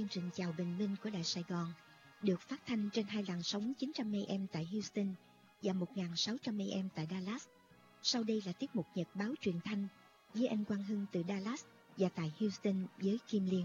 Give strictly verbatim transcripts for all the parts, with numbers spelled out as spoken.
trình Chào Bình Minh của Đài Sài Gòn được phát thanh trên hai làn sóng chín trăm mê em tại Houston và một nghìn sáu trăm mê em tại Dallas. Sau đây là tiết mục Nhật báo truyền thanh với anh Quang Hưng từ Dallas và tại Houston với Kim Liên.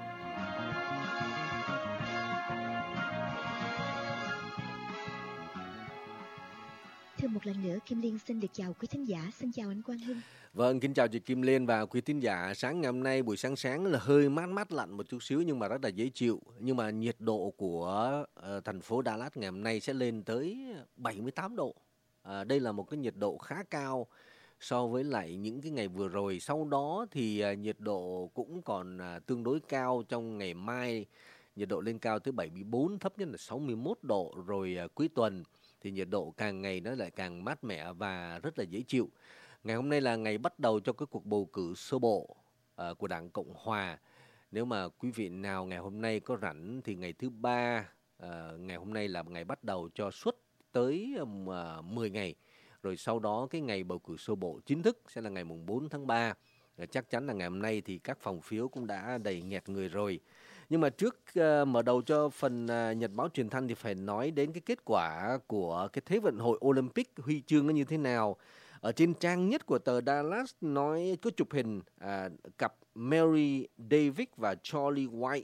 Thưa một lần nữa, Kim Liên xin được chào quý thính giả. Xin chào anh Quang Hưng. Vâng, kính chào chị Kim Liên và quý thính giả. Sáng ngày hôm nay buổi sáng sáng là hơi mát mát lạnh một chút xíu nhưng mà rất là dễ chịu. Nhưng mà nhiệt độ của uh, thành phố Dallas ngày hôm nay sẽ lên tới bảy mươi tám độ. Uh, đây là một cái nhiệt độ khá cao so với lại những cái ngày vừa rồi. Sau đó thì uh, nhiệt độ cũng còn uh, tương đối cao trong ngày mai. Nhiệt độ lên cao tới bảy mươi bốn, thấp nhất là sáu mươi mốt độ. Rồi uh, cuối tuần thì nhiệt độ càng ngày nó lại càng mát mẻ và rất là dễ chịu. Ngày hôm nay là ngày bắt đầu cho cái cuộc bầu cử sơ bộ uh, của Đảng Cộng Hòa. Nếu mà quý vị nào ngày hôm nay có rảnh thì ngày thứ ba, uh, ngày hôm nay là ngày bắt đầu cho suốt tới um, uh, mười ngày. Rồi sau đó cái ngày bầu cử sơ bộ chính thức sẽ là ngày mùng bốn tháng ba. Uh, chắc chắn là ngày hôm nay thì các phòng phiếu cũng đã đầy nghẹt người rồi. Nhưng mà trước uh, mở đầu cho phần uh, Nhật báo truyền thanh thì phải nói đến cái kết quả của cái Thế vận hội Olympic, huy chương nó như thế nào. Ở trên trang nhất của tờ Dallas nói có chụp hình à, cặp Mary David và Charlie White.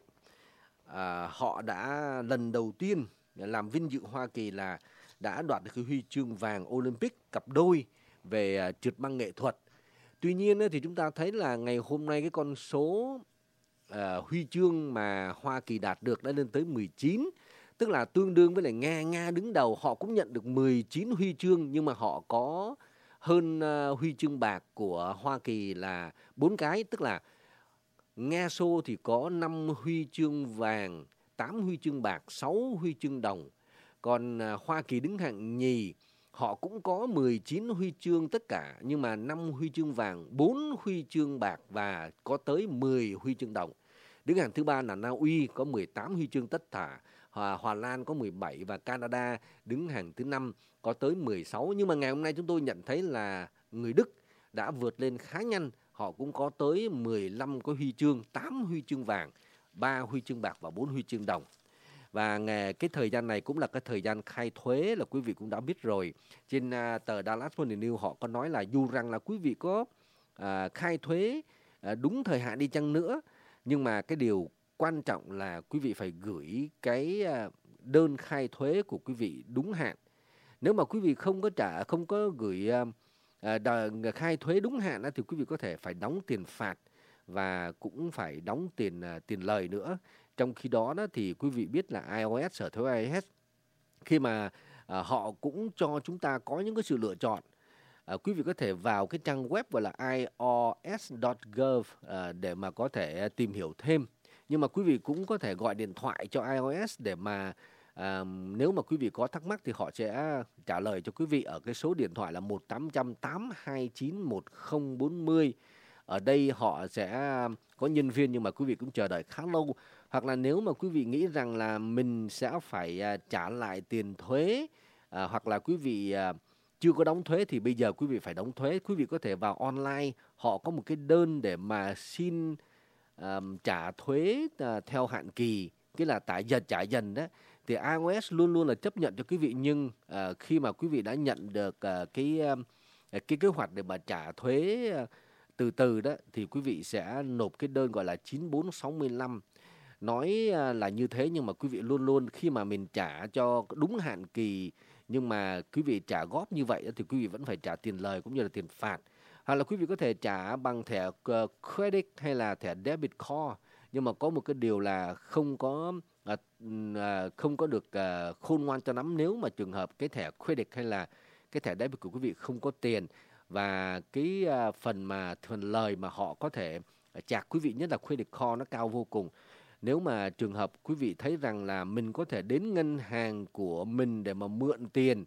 À, họ đã lần đầu tiên làm vinh dự Hoa Kỳ là đã đoạt được cái huy chương vàng Olympic cặp đôi về à, trượt băng nghệ thuật. Tuy nhiên thì chúng ta thấy là ngày hôm nay cái con số à, huy chương mà Hoa Kỳ đạt được đã lên tới mười chín. Tức là tương đương với lại Nga. Nga đứng đầu, họ cũng nhận được mười chín huy chương nhưng mà họ có hơn uh, huy chương bạc của Hoa Kỳ là bốn cái. Tức là Nga Xô thì có năm huy chương vàng, tám huy chương bạc, sáu huy chương đồng. Còn uh, Hoa Kỳ đứng hạng nhì, họ cũng có mười chín huy chương tất cả, nhưng mà năm huy chương vàng, bốn huy chương bạc và có tới mười huy chương đồng. Đứng hạng thứ ba là Na Uy có mười tám huy chương tất cả, Hòa, Hòa Lan có mười bảy và Canada đứng hàng thứ năm có tới mười sáu. Nhưng mà ngày hôm nay chúng tôi nhận thấy là người Đức đã vượt lên khá nhanh. Họ cũng có tới mười lăm cái huy chương, tám huy chương vàng, ba huy chương bạc và bốn huy chương đồng. Và ngày, cái thời gian này cũng là cái thời gian khai thuế là quý vị cũng đã biết rồi. Trên uh, tờ Dallas Morning News họ có nói là dù rằng là quý vị có uh, khai thuế uh, đúng thời hạn đi chăng nữa, nhưng mà cái điều quan trọng là quý vị phải gửi cái đơn khai thuế của quý vị đúng hạn. Nếu mà quý vị không có trả, không có gửi uh, khai thuế đúng hạn thì quý vị có thể phải đóng tiền phạt và cũng phải đóng tiền uh, tiền lời nữa. Trong khi đó, đó thì quý vị biết là i o ét, sở thuế i o ét, khi mà uh, họ cũng cho chúng ta có những cái sự lựa chọn. Uh, quý vị có thể vào cái trang web gọi là i o ét chấm gov uh, để mà có thể tìm hiểu thêm. Nhưng mà quý vị cũng có thể gọi điện thoại cho i o ét để mà à, nếu mà quý vị có thắc mắc thì họ sẽ trả lời cho quý vị ở cái số điện thoại là một tám không không tám hai chín một không bốn không. Ở đây họ sẽ có nhân viên nhưng mà quý vị cũng chờ đợi khá lâu. Hoặc là nếu mà quý vị nghĩ rằng là mình sẽ phải à, trả lại tiền thuế à, hoặc là quý vị à, chưa có đóng thuế thì bây giờ quý vị phải đóng thuế. Quý vị có thể vào online, họ có một cái đơn để mà xin uh, trả thuế uh, theo hạn kỳ, cái là tại dần trả dần đó. Thì i o ét luôn luôn là chấp nhận cho quý vị, nhưng uh, khi mà quý vị đã nhận được uh, cái uh, cái kế hoạch để mà trả thuế uh, từ từ đó thì quý vị sẽ nộp cái đơn gọi là chín bốn sáu lăm. Nói uh, là như thế nhưng mà quý vị luôn luôn khi mà mình trả cho đúng hạn kỳ nhưng mà quý vị trả góp như vậy thì quý vị vẫn phải trả tiền lời cũng như là tiền phạt. Hoặc là quý vị có thể trả bằng thẻ uh, credit hay là thẻ debit card, nhưng mà có một cái điều là không có uh, uh, không có được uh, khôn ngoan cho lắm nếu mà trường hợp cái thẻ credit hay là cái thẻ debit của quý vị không có tiền, và cái uh, phần mà phần lời mà họ có thể chạc quý vị, nhất là credit card, nó cao vô cùng. Nếu mà trường hợp quý vị thấy rằng là mình có thể đến ngân hàng của mình để mà mượn tiền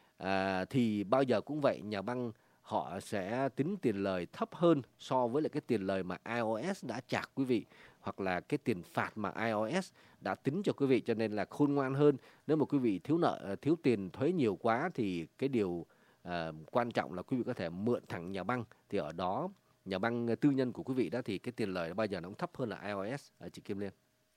à, thì bao giờ cũng vậy, nhà băng họ sẽ tính tiền lời thấp hơn so với lại cái tiền lời mà i o ét đã chạc quý vị, hoặc là cái tiền phạt mà i o ét đã tính cho quý vị. Cho nên là khôn ngoan hơn, nếu mà quý vị thiếu nợ, thiếu tiền thuế nhiều quá thì cái điều à, quan trọng là quý vị có thể mượn thẳng nhà băng. Thì ở đó nhà băng tư nhân của quý vị đó thì cái tiền lời bao giờ nó cũng thấp hơn là i o ét, à, chị Kim Liên.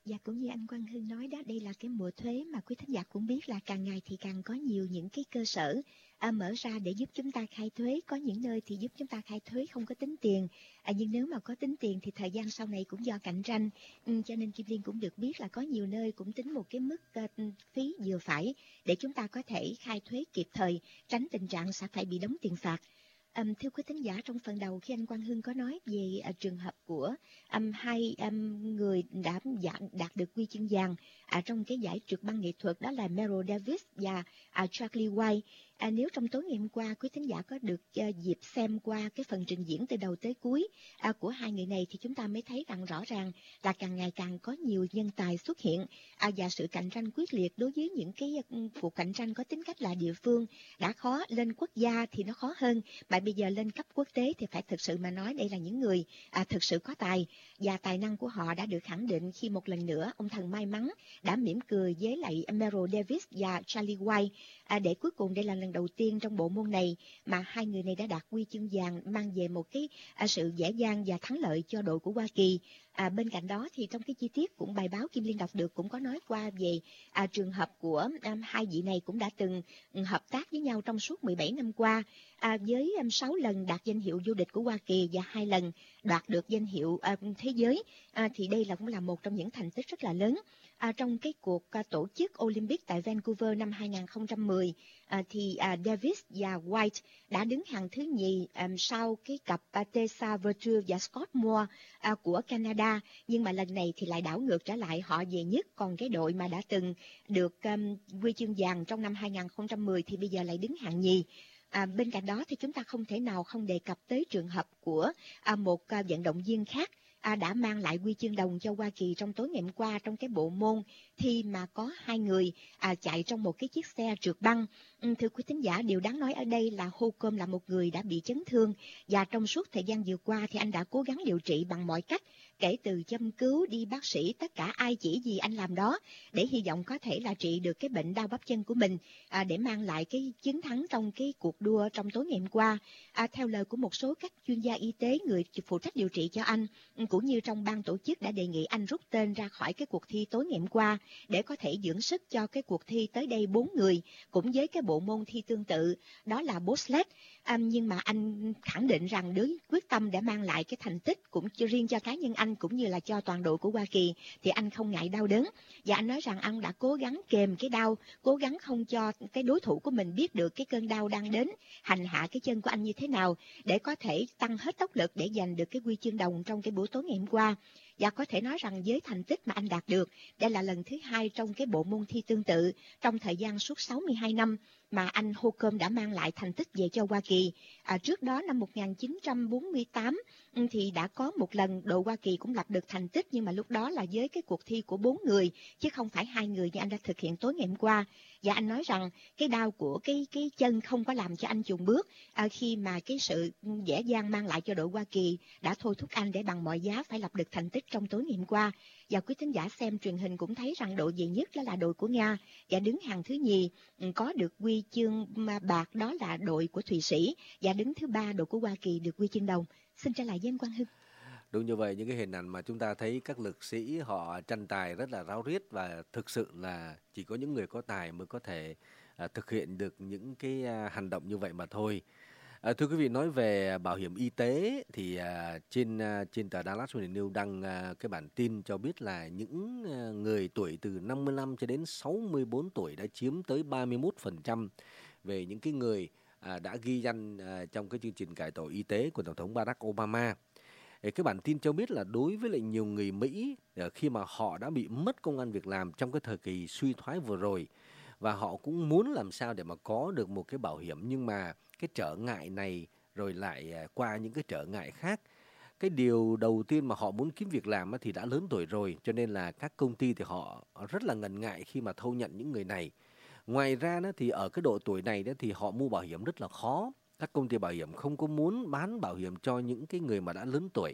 Và cũng như anh Quang Hưng nói đó, đây là cái mùa thuế mà quý thính giả cũng biết là càng ngày thì càng có nhiều những cái cơ sở à, mở ra để giúp chúng ta khai thuế. Có những nơi thì giúp chúng ta khai thuế không có tính tiền, à, nhưng nếu mà có tính tiền thì thời gian sau này cũng do cạnh tranh. Ừ, cho nên Kim Liên cũng được biết là có nhiều nơi cũng tính một cái mức uh, phí vừa phải để chúng ta có thể khai thuế kịp thời, tránh tình trạng sẽ phải bị đóng tiền phạt. Um, thưa quý thính giả, trong phần đầu khi anh Quang Hưng có nói về uh, trường hợp của um, hai um, người đã đạt, đạt được huy chương vàng uh, trong cái giải trượt băng nghệ thuật, đó là Meryl Davis và uh, Charlie White. À, nếu trong tối ngày hôm qua quý thính giả có được uh, dịp xem qua cái phần trình diễn từ đầu tới cuối uh, của hai người này, thì chúng ta mới thấy rằng rõ ràng là càng ngày càng có nhiều nhân tài xuất hiện uh, và sự cạnh tranh quyết liệt đối với những cái uh, cuộc cạnh tranh có tính cách là địa phương đã khó, lên quốc gia thì nó khó hơn, mà bây giờ lên cấp quốc tế thì phải thực sự mà nói đây là những người à, thực sự có tài, và tài năng của họ đã được khẳng định khi một lần nữa ông thần may mắn đã mỉm cười với lại Meryl Davis và Charlie White, à, để cuối cùng đây là lần đầu tiên trong bộ môn này mà hai người này đã đạt huy chương vàng, mang về một cái à, sự dễ dàng và thắng lợi cho đội của Hoa Kỳ. À, bên cạnh đó thì trong cái chi tiết cũng bài báo Kim Liên đọc được cũng có nói qua về à, trường hợp của à, hai vị này cũng đã từng um, hợp tác với nhau trong suốt mười bảy năm qua, à, với um, sáu lần đạt danh hiệu vô địch của Hoa Kỳ và hai lần đoạt được danh hiệu à, thế giới, à, thì đây là cũng là một trong những thành tích rất là lớn. À, trong cái cuộc à, tổ chức Olympic tại Vancouver năm hai không một không, à, thì à, Davis và White đã đứng hàng thứ nhì um, sau cái cặp à, Tessa Virtue và Scott Moore à, của Canada, nhưng mà lần này thì lại đảo ngược trở lại, họ về nhất, còn cái đội mà đã từng được um, huy chương vàng trong năm hai không một không thì bây giờ lại đứng hạng nhì. À, bên cạnh đó thì chúng ta không thể nào không đề cập tới trường hợp của à, một à, vận động viên khác à, đã mang lại huy chương đồng cho Hoa Kỳ trong tối ngày hôm qua trong cái bộ môn thi mà có hai người à, chạy trong một cái chiếc xe trượt băng. Ừ, thưa quý thính giả, điều đáng nói ở đây là Holcomb là một người đã bị chấn thương, và trong suốt thời gian vừa qua thì anh đã cố gắng điều trị bằng mọi cách, kể từ châm cứu, đi bác sĩ, tất cả ai chỉ gì anh làm đó, để hy vọng có thể là trị được cái bệnh đau bắp chân của mình, à, để mang lại cái chiến thắng trong cái cuộc đua trong tối ngày hôm qua. À, theo lời của một số các chuyên gia y tế, người phụ trách điều trị cho anh, cũng như trong ban tổ chức đã đề nghị anh rút tên ra khỏi cái cuộc thi tối ngày hôm qua để có thể dưỡng sức cho cái cuộc thi tới đây bốn người, cũng với cái bộ môn thi tương tự, đó là bobsled. À, nhưng mà anh khẳng định rằng đối quyết tâm để mang lại cái thành tích cũng chưa riêng cho cá nhân anh cũng như là cho toàn đội của Hoa Kỳ, thì anh không ngại đau đớn, và anh nói rằng anh đã cố gắng kềm cái đau, cố gắng không cho cái đối thủ của mình biết được cái cơn đau đang đến hành hạ cái chân của anh như thế nào, để có thể tăng hết tốc lực để giành được cái huy chương đồng trong cái buổi tối ngày hôm qua. Và có thể nói rằng với thành tích mà anh đạt được, đây là lần thứ hai trong cái bộ môn thi tương tự trong thời gian suốt sáu mươi hai năm mà anh Holcomb đã mang lại thành tích về cho Hoa Kỳ. À, trước đó năm một nghìn chín trăm bốn mươi tám thì đã có một lần đội Hoa Kỳ cũng lập được thành tích, nhưng mà lúc đó là với cái cuộc thi của bốn người chứ không phải hai người như anh đã thực hiện tối ngày hôm qua. Và anh nói rằng cái đau của cái cái chân không có làm cho anh chùn bước, à, khi mà cái sự dễ dàng mang lại cho đội Hoa Kỳ đã thôi thúc anh để bằng mọi giá phải lập được thành tích trong tối ngày hôm qua. Và quý thính giả xem truyền hình cũng thấy rằng đội về nhất đó là đội của Nga, và đứng hàng thứ nhì có được huy chương bạc đó là đội của Thụy Sĩ, và đứng thứ ba đội của Hoa Kỳ được huy chương đồng. Xin trả lại với anh Quang Hưng. Đúng như vậy, những cái hình ảnh mà chúng ta thấy các lực sĩ họ tranh tài rất là ráo riết, và thực sự là chỉ có những người có tài mới có thể à, thực hiện được những cái à, hành động như vậy mà thôi. À, thưa quý vị, nói về bảo hiểm y tế thì à, trên à, trên tờ Dallas Morning News đăng à, cái bản tin cho biết là những à, người tuổi từ năm mươi lăm cho đến sáu mươi bốn tuổi đã chiếm tới ba mươi mốt phần trăm về những cái người à, đã ghi danh à, trong cái chương trình cải tổ y tế của Tổng thống Barack Obama. Cái bản tin cho biết là đối với lại nhiều người Mỹ khi mà họ đã bị mất công ăn việc làm trong cái thời kỳ suy thoái vừa rồi, và họ cũng muốn làm sao để mà có được một cái bảo hiểm, nhưng mà cái trở ngại này rồi lại qua những cái trở ngại khác. Cái điều đầu tiên mà họ muốn kiếm việc làm thì đã lớn tuổi rồi, cho nên là các công ty thì họ rất là ngần ngại khi mà thâu nhận những người này. Ngoài ra thì ở cái độ tuổi này thì họ mua bảo hiểm rất là khó. Các công ty bảo hiểm không có muốn bán bảo hiểm cho những cái người mà đã lớn tuổi,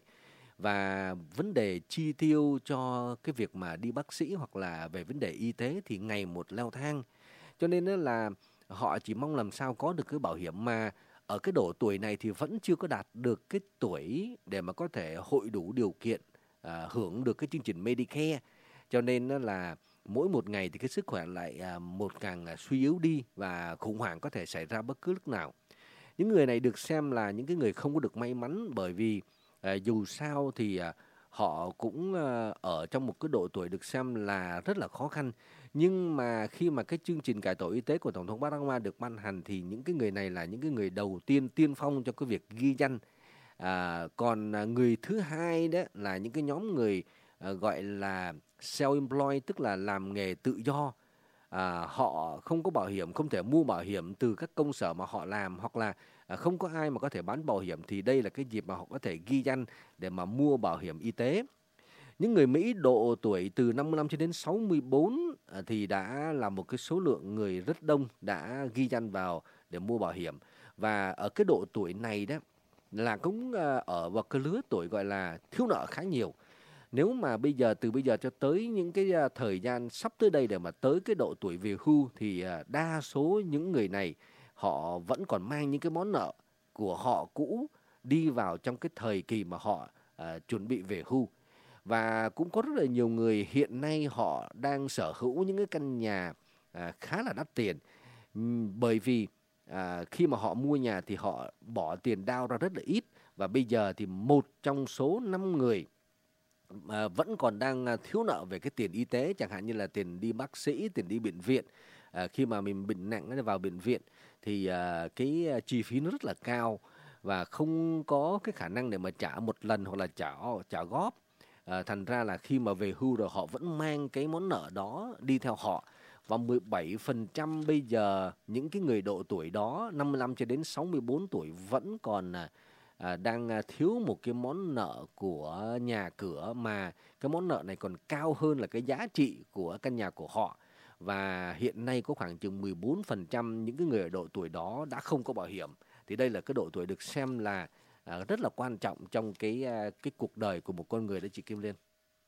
và vấn đề chi tiêu cho cái việc mà đi bác sĩ hoặc là về vấn đề y tế thì ngày một leo thang. Cho nên là họ chỉ mong làm sao có được cái bảo hiểm mà ở cái độ tuổi này thì vẫn chưa có đạt được cái tuổi để mà có thể hội đủ điều kiện à, hưởng được cái chương trình Medicare. Cho nên á là mỗi một ngày thì cái sức khỏe lại à, một càng là suy yếu đi và khủng hoảng có thể xảy ra bất cứ lúc nào. Những người này được xem là những cái người không có được may mắn, bởi vì à, dù sao thì à, họ cũng à, ở trong một cái độ tuổi được xem là rất là khó khăn. Nhưng mà khi mà cái chương trình cải tổ y tế của Tổng thống Barack Obama được ban hành thì những cái người này là những cái người đầu tiên tiên phong cho cái việc ghi danh. À, còn à, người thứ hai đó là những cái nhóm người à, gọi là self-employed, tức là làm nghề tự do. À, họ không có bảo hiểm, không thể mua bảo hiểm từ các công sở mà họ làm, hoặc là à, không có ai mà có thể bán bảo hiểm, thì đây là cái dịp mà họ có thể ghi danh để mà mua bảo hiểm y tế. Những người Mỹ độ tuổi từ năm mươi lăm cho đến sáu mươi bốn à, thì đã là một cái số lượng người rất đông đã ghi danh vào để mua bảo hiểm. Và ở cái độ tuổi này đó là cũng à, ở vào cái lứa tuổi gọi là thiếu nợ khá nhiều. Nếu mà bây giờ từ bây giờ cho tới những cái à, thời gian sắp tới đây để mà tới cái độ tuổi về hưu thì à, đa số những người này họ vẫn còn mang những cái món nợ của họ cũ đi vào trong cái thời kỳ mà họ à, chuẩn bị về hưu. Và cũng có rất là nhiều người hiện nay họ đang sở hữu những cái căn nhà à, khá là đắt tiền. Ừm, bởi vì à, khi mà họ mua nhà thì họ bỏ tiền down ra rất là ít. Và bây giờ thì một trong số năm người à, vẫn còn đang à, thiếu nợ về cái tiền y tế, chẳng hạn như là tiền đi bác sĩ, tiền đi bệnh viện. À, khi mà mình bệnh nặng vào bệnh viện thì à, cái à, chi phí nó rất là cao và không có cái khả năng để mà trả một lần hoặc là trả trả góp. À, thành ra là khi mà về hưu rồi họ vẫn mang cái món nợ đó đi theo họ. Và mười bảy phần trăm bây giờ những cái người độ tuổi đó, năm mươi lăm cho đến sáu mươi bốn tuổi, vẫn còn à, à, đang à, thiếu một cái món nợ của nhà cửa, mà cái món nợ này còn cao hơn là cái giá trị của căn nhà của họ. Và hiện nay có khoảng chừng mười bốn phần trăm những cái người ở độ tuổi đó đã không có bảo hiểm. Thì đây là cái độ tuổi được xem là à, rất là quan trọng trong cái à, cái cuộc đời của một con người đó chị Kim Liên.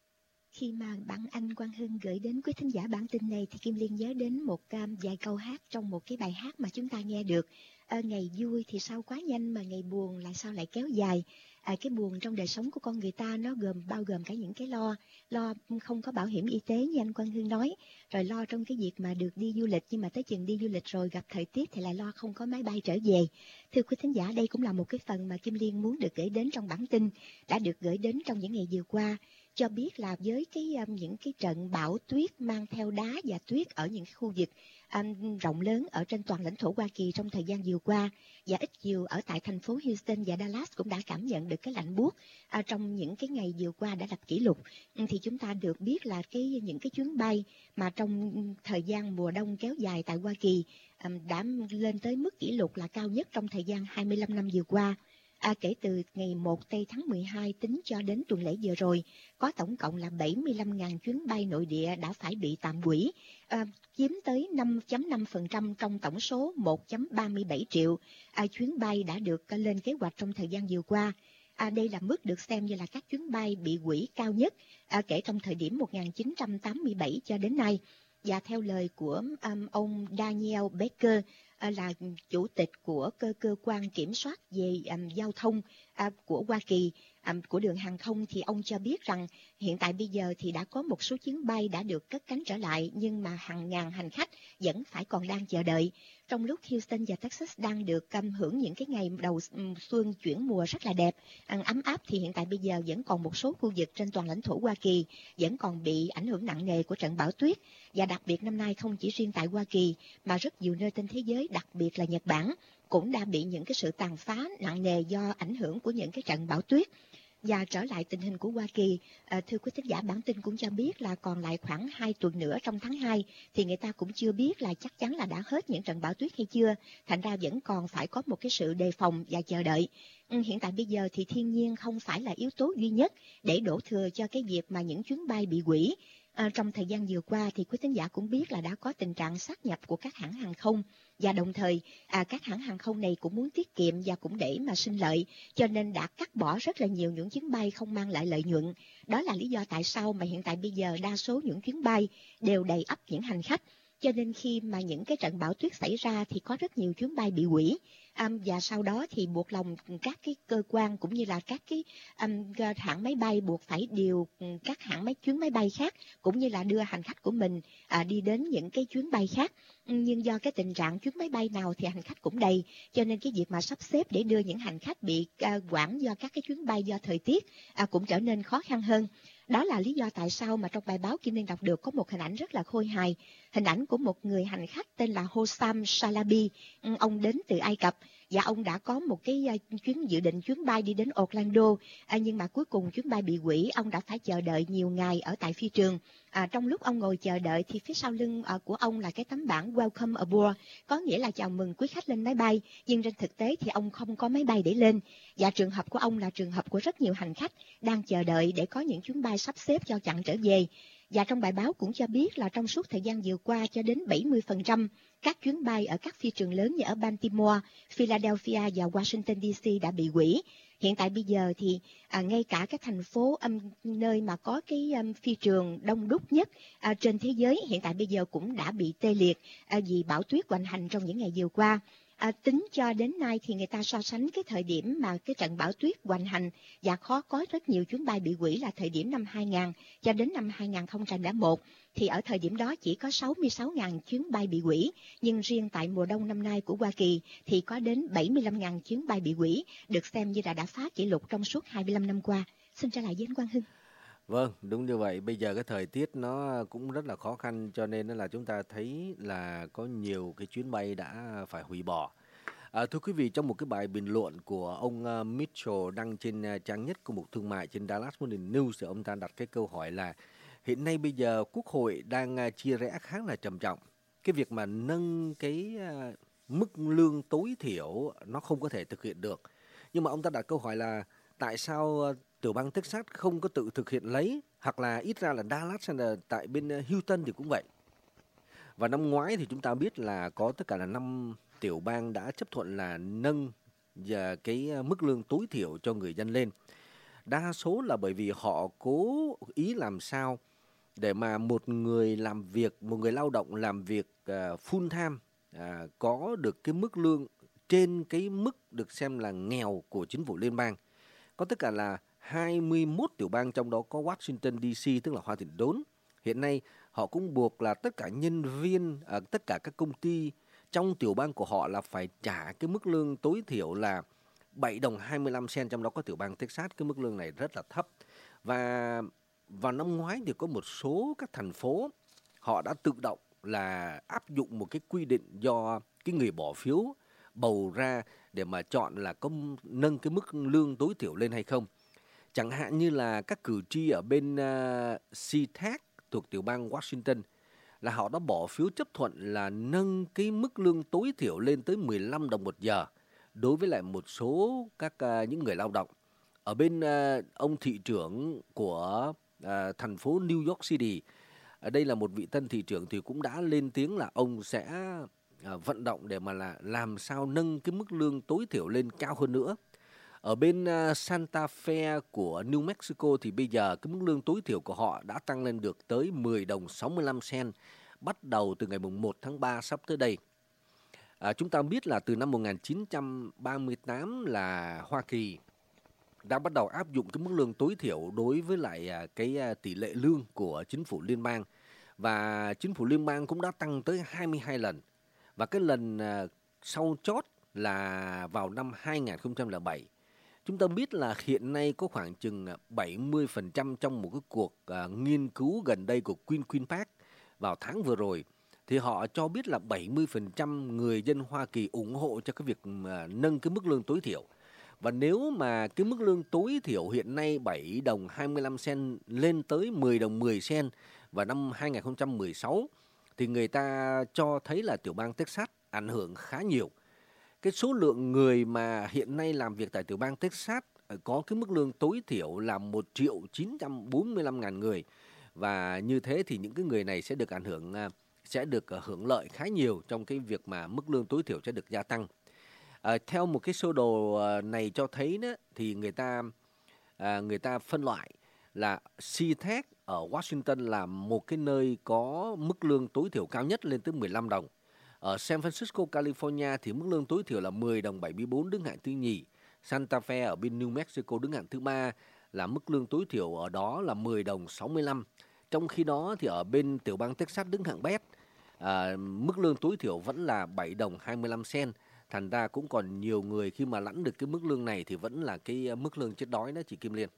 Khi mà bạn anh Quang Hưng gửi đến quý thính giả bản tin này thì Kim Liên nhớ đến một um, vài câu hát trong một cái bài hát mà chúng ta nghe được. À, ngày vui thì sao quá nhanh mà ngày buồn lại sao lại kéo dài. À, cái buồn trong đời sống của con người ta nó gồm bao gồm cả những cái lo, lo không có bảo hiểm y tế như anh Quang Hưng nói, rồi lo trong cái việc mà được đi du lịch, nhưng mà tới chừng đi du lịch rồi gặp thời tiết thì lại lo không có máy bay trở về. Thưa quý thính giả, đây cũng là một cái phần mà Kim Liên muốn được gửi đến trong bản tin, đã được gửi đến trong những ngày vừa qua, cho biết là với cái um, những cái trận bão tuyết mang theo đá và tuyết ở những cái khu vực um, rộng lớn ở trên toàn lãnh thổ Hoa Kỳ trong thời gian vừa qua, và ít nhiều ở tại thành phố Houston và Dallas cũng đã cảm nhận được cái lạnh buốt uh, trong những cái ngày vừa qua đã lập kỷ lục. Um, thì chúng ta được biết là cái những cái chuyến bay mà trong thời gian mùa đông kéo dài tại Hoa Kỳ um, đã lên tới mức kỷ lục là cao nhất trong thời gian hai mươi lăm năm vừa qua. À, kể từ ngày một tây tháng mười hai tính cho đến tuần lễ vừa rồi, có tổng cộng là bảy mươi lăm nghìn chuyến bay nội địa đã phải bị tạm hủy, à, chiếm tới năm phẩy năm phần trăm trong tổng số một phẩy ba mươi bảy triệu à, chuyến bay đã được lên kế hoạch trong thời gian vừa qua. À, đây là mức được xem như là các chuyến bay bị hủy cao nhất à, kể trong thời điểm một nghìn chín trăm tám mươi bảy cho đến nay. Và theo lời của um, ông Daniel Baker, à, là chủ tịch của cơ cơ quan kiểm soát về um, giao thông à, của Hoa Kỳ, um, của đường hàng không, thì ông cho biết rằng hiện tại bây giờ thì đã có một số chuyến bay đã được cất cánh trở lại, nhưng mà hàng ngàn hành khách vẫn phải còn đang chờ đợi. Trong lúc Houston và Texas đang được um, hưởng những cái ngày đầu um, xuân chuyển mùa rất là đẹp, um, ấm áp, thì hiện tại bây giờ vẫn còn một số khu vực trên toàn lãnh thổ Hoa Kỳ vẫn còn bị ảnh hưởng nặng nề của trận bão tuyết. Và đặc biệt năm nay không chỉ riêng tại Hoa Kỳ mà rất nhiều nơi trên thế giới, đặc biệt là Nhật Bản, cũng đã bị những cái sự tàn phá nặng nề do ảnh hưởng của những cái trận bão tuyết. Và trở lại tình hình của Hoa Kỳ, à, thưa quý thính giả, bản tin cũng cho biết là còn lại khoảng hai tuần nữa trong tháng hai thì người ta cũng chưa biết là chắc chắn là đã hết những trận bão tuyết hay chưa. Thành ra vẫn còn phải có một cái sự đề phòng và chờ đợi. Ừ, hiện tại bây giờ thì thiên nhiên không phải là yếu tố duy nhất để đổ thừa cho cái việc mà những chuyến bay bị hủy. À, trong thời gian vừa qua thì quý thính giả cũng biết là đã có tình trạng sát nhập của các hãng hàng không, và đồng thời à, các hãng hàng không này cũng muốn tiết kiệm và cũng để mà sinh lợi, cho nên đã cắt bỏ rất là nhiều những chuyến bay không mang lại lợi nhuận. Đó là lý do tại sao mà hiện tại bây giờ đa số những chuyến bay đều đầy ắp những hành khách. cho nên khi mà những cái trận bão tuyết xảy ra thì có rất nhiều chuyến bay bị hủy. Um, và sau đó thì buộc lòng các cái cơ quan cũng như là các cái um, hãng máy bay buộc phải điều các hãng máy chuyến máy bay khác cũng như là đưa hành khách của mình à, đi đến những cái chuyến bay khác. Nhưng do cái tình trạng chuyến máy bay nào thì hành khách cũng đầy, cho nên cái việc mà sắp xếp để đưa những hành khách bị à, quản do các cái chuyến bay do thời tiết à, cũng trở nên khó khăn hơn. Đó là lý do tại sao mà trong bài báo Kim Liên đọc được có một hình ảnh rất là khôi hài. Hình ảnh của một người hành khách tên là Hossam Shalabi. Ông đến từ Ai Cập và ông đã có một cái chuyến dự định chuyến bay đi đến Orlando. À, nhưng mà cuối cùng chuyến bay bị hủy, ông đã phải chờ đợi nhiều ngày ở tại phi trường. À, trong lúc ông ngồi chờ đợi thì phía sau lưng à, của ông là cái tấm bảng Welcome Aboard, có nghĩa là chào mừng quý khách lên máy bay. Nhưng trên thực tế thì ông không có máy bay để lên. Và trường hợp của ông là trường hợp của rất nhiều hành khách đang chờ đợi để có những chuyến bay sắp xếp cho chặng trở về. Và trong bài báo cũng cho biết là trong suốt thời gian vừa qua cho đến bảy mươi phần trăm các chuyến bay ở các phi trường lớn như ở Baltimore, Philadelphia và Washington đê xê đã bị hủy. Hiện tại bây giờ thì à, ngay cả các thành phố um, nơi mà có cái um, phi trường đông đúc nhất à, trên thế giới hiện tại bây giờ cũng đã bị tê liệt à, vì bão tuyết hoành hành trong những ngày vừa qua. À, tính cho đến nay thì người ta so sánh cái thời điểm mà cái trận bão tuyết hoành hành và khó có rất nhiều chuyến bay bị hủy là thời điểm năm hai nghìn cho đến năm hai nghìn không trăm lẻ một. Thì ở thời điểm đó chỉ có sáu mươi sáu nghìn chuyến bay bị hủy, nhưng riêng tại mùa đông năm nay của Hoa Kỳ thì có đến bảy mươi lăm nghìn chuyến bay bị hủy, được xem như là đã phá kỷ lục trong suốt hai mươi lăm năm qua. Xin trả lại với anh Quang Hưng. Vâng, đúng như vậy. Bây giờ cái thời tiết nó cũng rất là khó khăn, cho nên là chúng ta thấy là có nhiều cái chuyến bay đã phải hủy bỏ. À, thưa quý vị, trong một cái bài bình luận của ông uh, Mitchell đăng trên uh, trang nhất của Mục Thương mại trên Dallas Morning News, thì ông ta đặt cái câu hỏi là hiện nay bây giờ Quốc hội đang uh, chia rẽ khá là trầm trọng. Cái việc mà nâng cái uh, mức lương tối thiểu nó không có thể thực hiện được. Nhưng mà ông ta đặt câu hỏi là tại sao uh, tiểu bang Texas không có tự thực hiện lấy, hoặc là ít ra là Dallas hay là tại bên uh, Houston thì cũng vậy. Và năm ngoái thì chúng ta biết là có tất cả là năm tiểu bang đã chấp thuận là nâng và cái mức lương tối thiểu cho người dân lên. Đa số là bởi vì họ cố ý làm sao để mà một người làm việc, một người lao động làm việc uh, full time uh, có được cái mức lương trên cái mức được xem là nghèo của chính phủ liên bang. Có tất cả là hai mươi mốt tiểu bang, trong đó có Washington đê xê, tức là Hoa Thịnh Đốn. Hiện nay họ cũng buộc là tất cả nhân viên ở tất cả các công ty trong tiểu bang của họ là phải trả cái mức lương tối thiểu là bảy đồng hai mươi lăm cent, trong đó có tiểu bang Texas cái mức lương này rất là thấp. Và vào năm ngoái thì có một số các thành phố họ đã tự động là áp dụng một cái quy định do cái người bỏ phiếu bầu ra để mà chọn là có nâng cái mức lương tối thiểu lên hay không. Chẳng hạn như là các cử tri ở bên uh, SeaTac thuộc tiểu bang Washington là họ đã bỏ phiếu chấp thuận là nâng cái mức lương tối thiểu lên tới mười lăm đồng một giờ đối với lại một số các uh, những người lao động. Ở bên uh, ông thị trưởng của uh, thành phố New York City, ở đây là một vị tân thị trưởng, thì cũng đã lên tiếng là ông sẽ uh, vận động để mà là làm sao nâng cái mức lương tối thiểu lên cao hơn nữa. Ở bên uh, Santa Fe của New Mexico thì bây giờ cái mức lương tối thiểu của họ đã tăng lên được tới mười đồng sáu mươi lăm cent bắt đầu từ ngày một tháng ba sắp tới đây. À, chúng ta biết là từ năm một nghìn chín trăm ba mươi tám là Hoa Kỳ đã bắt đầu áp dụng cái mức lương tối thiểu đối với lại uh, cái uh, tỷ lệ lương của chính phủ liên bang. Và chính phủ liên bang cũng đã tăng tới hai mươi hai lần. Và cái lần uh, sau chót là vào năm hai nghìn không trăm lẻ bảy. Chúng ta biết là hiện nay có khoảng chừng bảy mươi phần trăm trong một cái cuộc uh, nghiên cứu gần đây của Queen Queen Park vào tháng vừa rồi, thì họ cho biết là bảy mươi phần trăm người dân Hoa Kỳ ủng hộ cho cái việc uh, nâng cái mức lương tối thiểu. Và nếu mà cái mức lương tối thiểu hiện nay bảy đồng hai mươi lăm cent lên tới mười đồng mười cent vào năm hai nghìn không trăm mười sáu, thì người ta cho thấy là tiểu bang Texas ảnh hưởng khá nhiều. Cái số lượng người mà hiện nay làm việc tại tiểu bang Texas có cái mức lương tối thiểu là một triệu chín trăm bốn mươi lăm ngàn người. Và như thế thì những cái người này sẽ được ảnh hưởng, sẽ được hưởng lợi khá nhiều trong cái việc mà mức lương tối thiểu sẽ được gia tăng. À, theo một cái sơ đồ này cho thấy đó, thì người ta à, người ta phân loại là SeaTac ở Washington là một cái nơi có mức lương tối thiểu cao nhất lên tới mười lăm đồng. Ở San Francisco, California thì mức lương tối thiểu là mười đồng bảy mươi bốn, đứng hạng thứ nhì. Santa Fe ở bên New Mexico đứng hạng thứ ba, là mức lương tối thiểu ở đó là mười đồng sáu mươi lăm. Trong khi đó thì ở bên tiểu bang Texas đứng hạng bét, à, mức lương tối thiểu vẫn là bảy đồng hai mươi lăm sen. Thành ra cũng còn nhiều người khi mà lãnh được cái mức lương này thì vẫn là cái mức lương chết đói đó chị Kim Liên.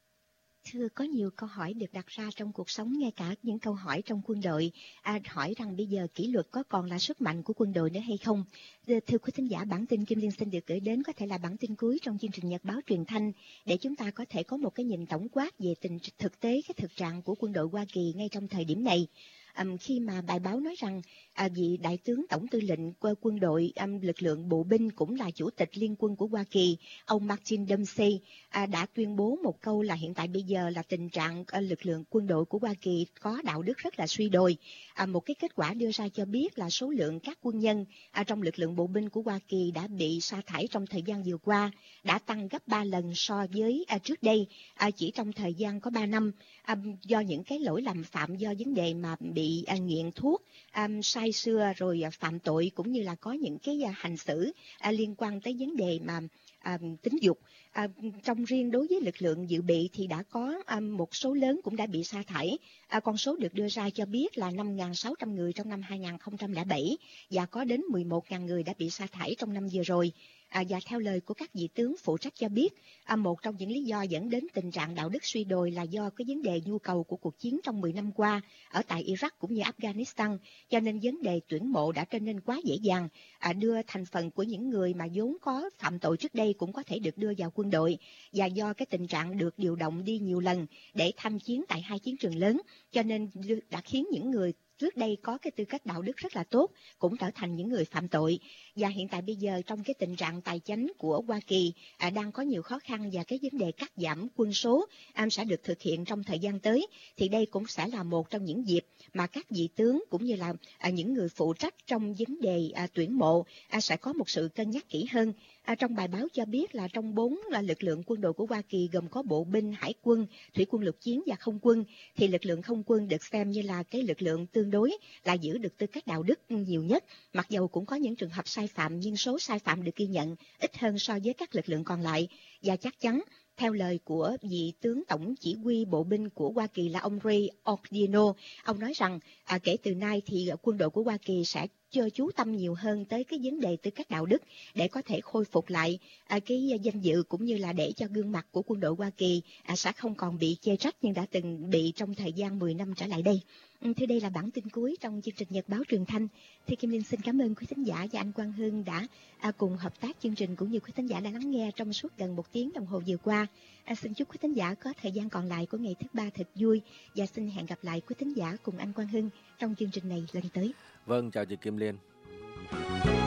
Thưa, có nhiều câu hỏi được đặt ra trong cuộc sống, ngay cả những câu hỏi trong quân đội, à, hỏi rằng bây giờ kỷ luật có còn là sức mạnh của quân đội nữa hay không? Thưa quý thính giả, bản tin Kim Liên xin được gửi đến có thể là bản tin cuối trong chương trình Nhật báo truyền thanh, để chúng ta có thể có một cái nhìn tổng quát về tình thực tế, cái thực trạng của quân đội Hoa Kỳ ngay trong thời điểm này. Um, khi mà bài báo nói rằng à, vị đại tướng tổng tư lệnh quân đội um, lực lượng bộ binh cũng là chủ tịch liên quân của Hoa Kỳ, ông Martin Dempsey à, đã tuyên bố một câu là hiện tại bây giờ là tình trạng à, lực lượng quân đội của Hoa Kỳ có đạo đức rất là suy đồi. À, một cái kết quả đưa ra cho biết là số lượng các quân nhân à, trong lực lượng bộ binh của Hoa Kỳ đã bị sa thải trong thời gian vừa qua đã tăng gấp ba lần so với à, trước đây, à, chỉ trong thời gian có ba năm, à, do những cái lỗi lầm phạm do vấn đề mà bị à, nghiện thuốc, à, say sưa rồi à, phạm tội, cũng như là có những cái à, hành xử à, liên quan tới vấn đề mà à, tính dục. À, trong riêng đối với lực lượng dự bị thì đã có à, một số lớn cũng đã bị sa thải. À, con số được đưa ra cho biết là năm nghìn sáu trăm người trong năm hai nghìn không trăm lẻ bảy và có đến mười một nghìn người đã bị sa thải trong năm vừa rồi. À, và theo lời của các vị tướng phụ trách cho biết, à, một trong những lý do dẫn đến tình trạng đạo đức suy đồi là do cái vấn đề nhu cầu của cuộc chiến trong mười năm qua ở tại Iraq cũng như Afghanistan, cho nên vấn đề tuyển mộ đã trở nên quá dễ dàng, à, đưa thành phần của những người mà vốn có phạm tội trước đây cũng có thể được đưa vào quân đội, và do cái tình trạng được điều động đi nhiều lần để tham chiến tại hai chiến trường lớn, cho nên đã khiến những người trước đây có cái tư cách đạo đức rất là tốt cũng trở thành những người phạm tội. Và hiện tại bây giờ trong cái tình trạng tài chính của Hoa Kỳ à, đang có nhiều khó khăn, và cái vấn đề cắt giảm quân số à, sẽ được thực hiện trong thời gian tới, thì đây cũng sẽ là một trong những dịp mà các vị tướng cũng như là à, những người phụ trách trong vấn đề à, tuyển mộ à, sẽ có một sự cân nhắc kỹ hơn. À, trong bài báo cho biết là trong bốn là lực lượng quân đội của Hoa Kỳ gồm có bộ binh, hải quân, thủy quân lục chiến và không quân, thì lực lượng không quân được xem như là cái lực lượng tương đối là giữ được tư cách đạo đức nhiều nhất, mặc dầu cũng có những trường hợp sai phạm, nhưng số sai phạm được ghi nhận ít hơn so với các lực lượng còn lại. Và chắc chắn theo lời của vị tướng tổng chỉ huy bộ binh của Hoa Kỳ là ông Ray Odierno, ông nói rằng à, kể từ nay thì quân đội của Hoa Kỳ sẽ chưa chú tâm nhiều hơn tới cái vấn đề tư cách đạo đức để có thể khôi phục lại à, cái danh dự, cũng như là để cho gương mặt của quân đội Hoa Kỳ à, sẽ không còn bị chê trách nhưng đã từng bị trong thời gian mười năm trở lại đây. Ừ, thì đây là bản tin cuối trong chương trình Nhật báo truyền thanh. Thì Kim Liên xin cảm ơn quý thính giả và anh Quang Hưng đã à, cùng hợp tác chương trình, cũng như quý thính giả đã lắng nghe trong suốt gần một tiếng đồng hồ vừa qua. À, xin chúc quý thính giả có thời gian còn lại của ngày thứ ba thật vui, và xin hẹn gặp lại quý thính giả cùng anh Quang Hưng trong chương trình này lần tới. Vâng, chào chị Kim Liên.